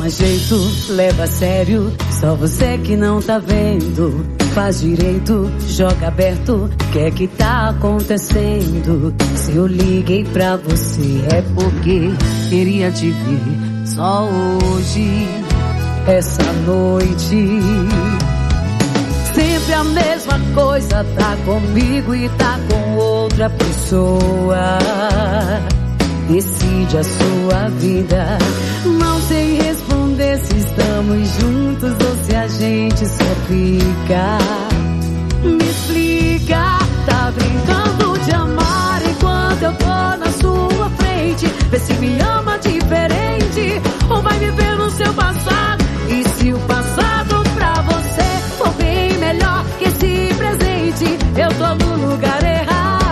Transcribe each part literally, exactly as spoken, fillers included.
Toma jeito, leva a sério, só você que não tá vendo. Faz direito, joga aberto, que é que tá acontecendo? Se eu liguei pra você é porque queria te ver só hoje, essa noite. Sempre a mesma coisa, tá comigo e tá com outra pessoa. Decide a sua vida, não sei responder se estamos juntos ou se a gente só fica. Me explica, tá brincando de amar enquanto eu tô na sua frente? Vê se me ama diferente ou vai me ver no seu passado. E se o passado pra você for bem melhor que esse presente, eu tô no lugar errado.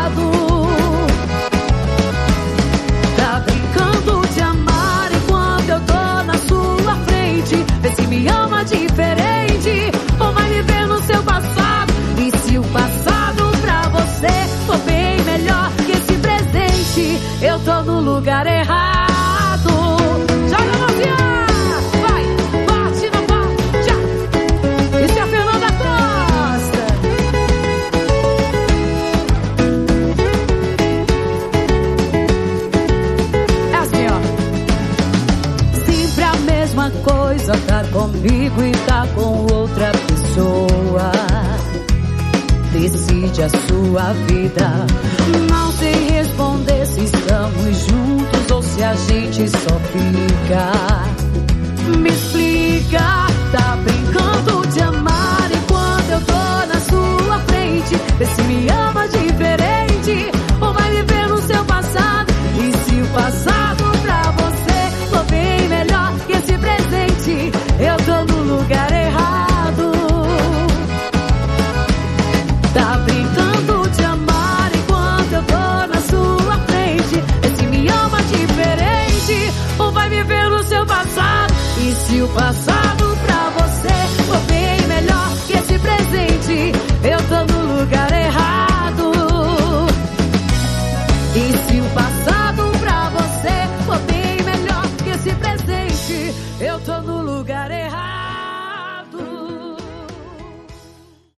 Vê se me ama diferente ou vai me ver no seu passado. E se o passado pra você for bem melhor que esse presente, eu tô no lugar errado. Joga a mãozinha, vai, bate na palma, já. Isso é a Fernanda Costa. É assim, ó. Sempre a mesma coisa, tá comigo e tá com outra pessoa. Decide a sua vida, não sei responder se estamos juntos ou se a gente só fica. Me explica, tá brincando de amar enquanto eu tô na sua frente? Vê se me ama diferente ou vai me ver no seu passado. E se o passado pra você for bem melhor que esse presente, eu tô no lugar errado. Tá brincando de amar enquanto eu tô na sua frente? Vê se me ama diferente ou vai me ver no seu passado. E se o passado pra você for bem melhor que esse presente, eu tô no lugar errado. E se o passado pra você for bem melhor que esse presente, eu tô no lugar errado.